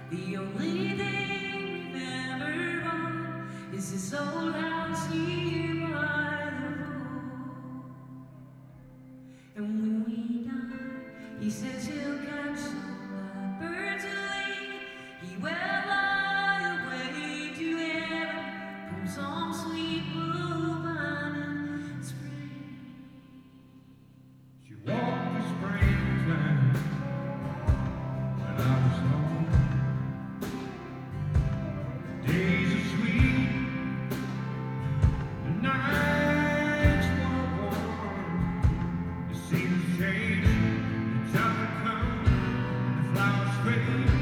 The only thing we've ever bought is this old house here by the road. And when we die, he says he'll catch some birds away. He will fly away to heaven from some sweet blue vine in spring. She walked the springtime when I was home. Days are sweet, the nights were warm. The seasons change, the time will come, and the flowers fade.